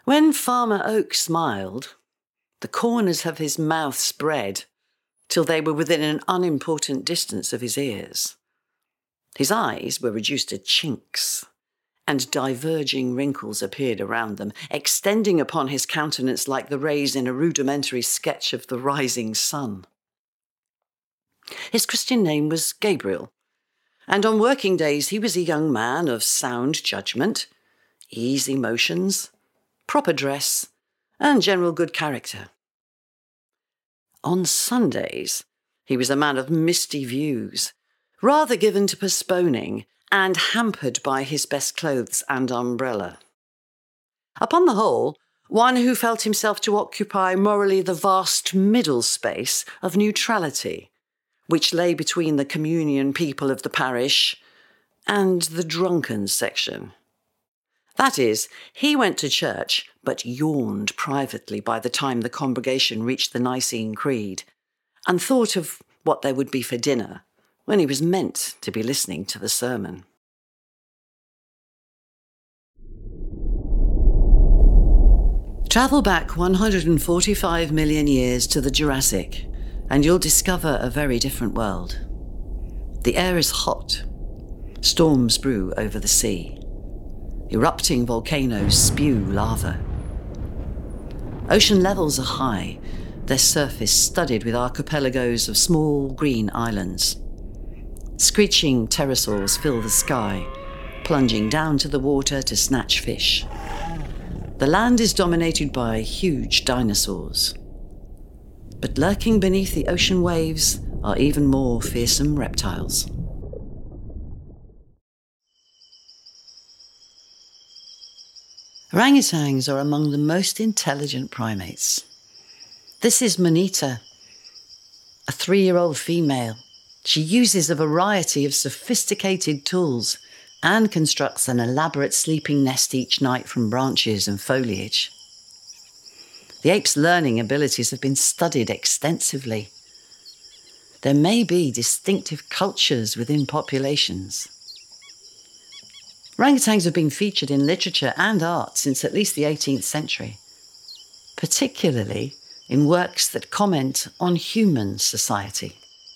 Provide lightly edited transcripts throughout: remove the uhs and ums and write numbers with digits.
When Farmer Oak smiled, the corners of his mouth spread till they were within an unimportant distance of his ears. His eyes were reduced to chinks, and diverging wrinkles appeared around them, extending upon his countenance like the rays in a rudimentary sketch of the rising sun. His Christian name was Gabriel, and on working days he was a young man of sound judgment, easy motions, proper dress, and general good character. On Sundays, he was a man of misty views, rather given to postponing and hampered by his best clothes and umbrella. Upon the whole, one who felt himself to occupy morally the vast middle space of neutrality, which lay between the communion people of the parish and the drunken section. That is, he went to church, but yawned privately by the time the congregation reached the Nicene Creed, and thought of what there would be for dinner when he was meant to be listening to the sermon. Travel back 145 million years to the Jurassic, and you'll discover a very different world. The air is hot. Storms brew over the sea. Erupting volcanoes spew lava. Ocean levels are high, their surface studded with archipelagos of small green islands. Screeching pterosaurs fill the sky, plunging down to the water to snatch fish. The land is dominated by huge dinosaurs. But lurking beneath the ocean waves are even more fearsome reptiles. Orangutans are among the most intelligent primates. This is Monita, a 3-year-old female. She uses a variety of sophisticated tools and constructs an elaborate sleeping nest each night from branches and foliage. The ape's learning abilities have been studied extensively. There may be distinctive cultures within populations. Orangutans have been featured in literature and art since at least the 18th century, particularly in works that comment on human society.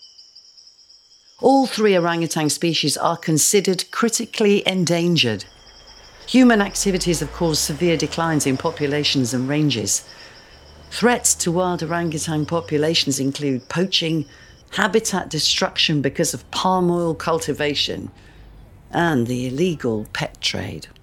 All 3 orangutan species are considered critically endangered. Human activities have caused severe declines in populations and ranges. Threats to wild orangutan populations include poaching, habitat destruction because of palm oil cultivation, and the illegal pet trade.